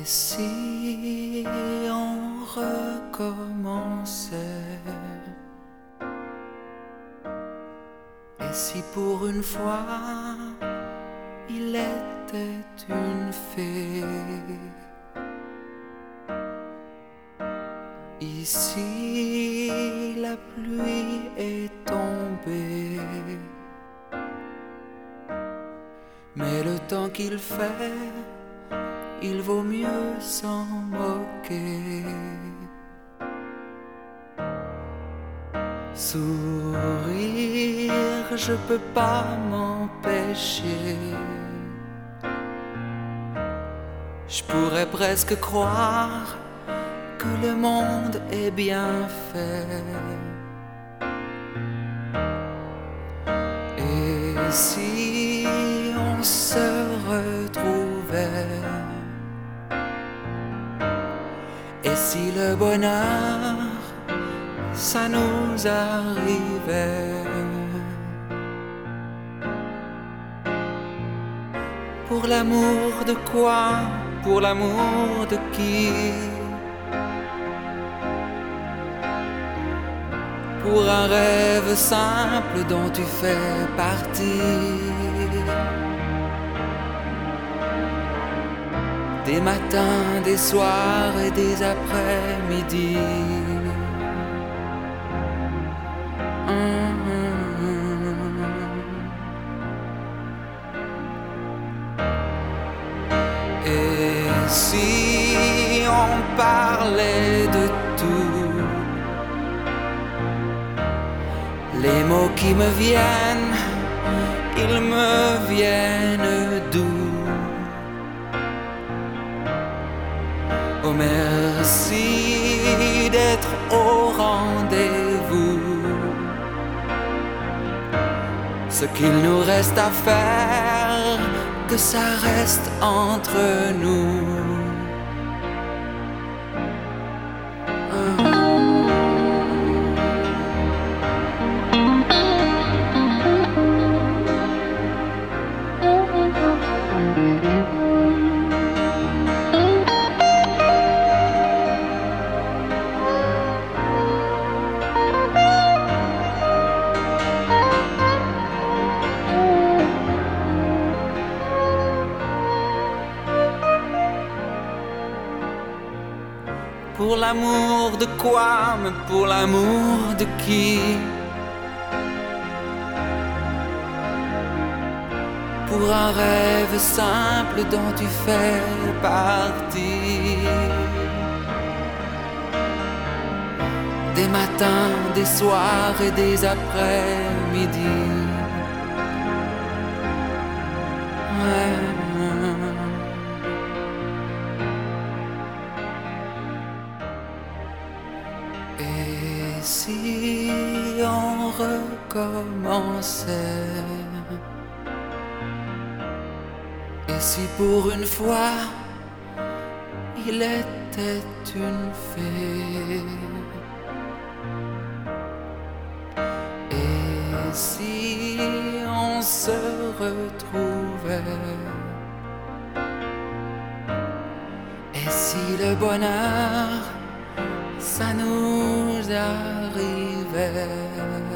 Et si on recommençait? Et si pour une fois il était une fée? Ici la pluie est tombée, mais le temps qu'il fait, il vaut mieux s'en moquer. Sourire, je peux pas m'empêcher. Je pourrais presque croire que le monde est bien fait. Et si on se retrouvait? Et si le bonheur, ça nous arrivait? Pour l'amour de quoi? Pour l'amour de qui? Pour un rêve simple dont tu fais partie. Des matins, des soirs et des après-midi. Et si on parlait de tout? Les mots qui me viennent, ils me viennent d'où? Oh merci d'être au rendez-vous. Ce qu'il nous reste à faire, que ça reste entre nous. Pour l'amour de quoi? Mais pour l'amour de qui? Pour un rêve simple dont tu fais partie. Des matins, des soirs et des après-midi. Ouais. Et si on recommençait? Et si pour une fois il était une fée? Et si on se retrouvait? Et si le bonheur, ça nous arrivait?